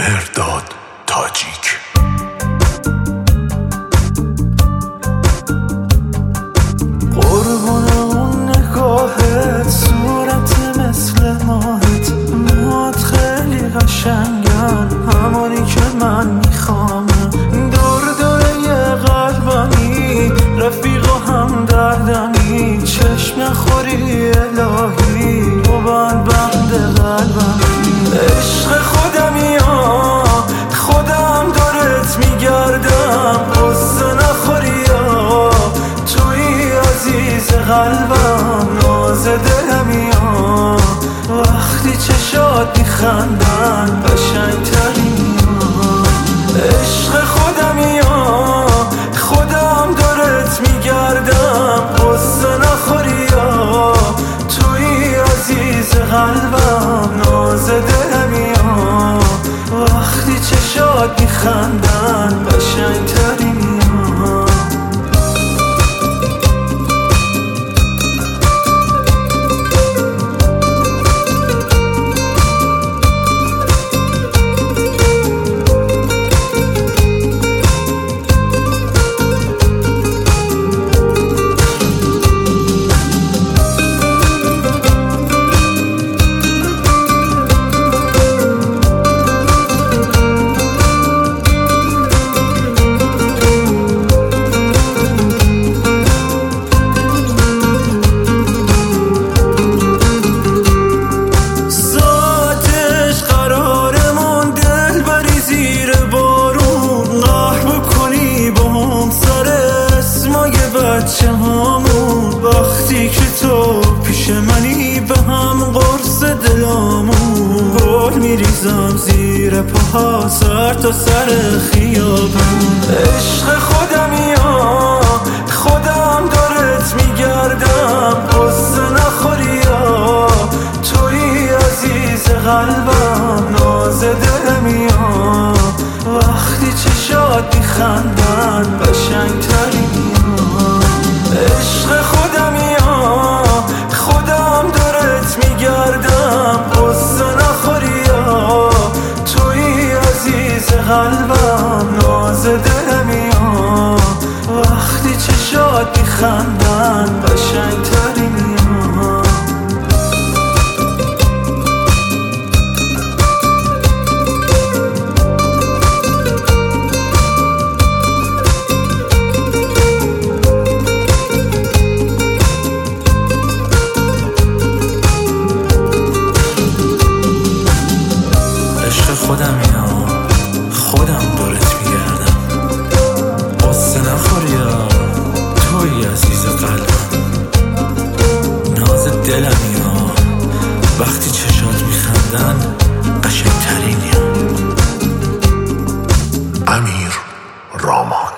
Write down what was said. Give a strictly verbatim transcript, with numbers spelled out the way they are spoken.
مهرداد تاجیک. قربون اون نگاهت، صورت مثل ماهت، موهات خیلی قشنگن، همونی که من میخوام. دور دوره قلبمی، رفیق و هم دردمی، چشم نخوری الهی، تو بند بند قلبمی. عشق خودمی ها، خودم دارت میگردم، قصه نخوری ها، توی عزیز قلبم، ناز دلمی ها. وقتی چشات میخندن قشنگترین ها. عشق خودمی ها، خودم دارت میگردم، قصه نخوری ها، توی عزیز قلبم، ناز دلمی ها. وقتی چشات میخندن قشنگترین ها. وقتی که تو پیش منی به هم قرص دلامون، گل میریزم زیر پاها سر تا سر خیابون. عشق خودمی ها، خودم دارت میگردم، قصه نخوری ها، توی عزیز قلبم، ناز دلمی ها. وقتی چشات میخندن قشنگترین ها. عشق خودمی ها، خودم دارت میگردم، قصه نخوری ها، توی عزیز قلبم، ناز دلمی ها. وقتی چشات میخندن قشنگترین ها. خودمی ها، خودم دارت میگردم، قصه نخوری ها، توی عزیز قلبم، ناز دلمی ها. وقتی چشات میخندن قشنگترینی ها. امیر رامان.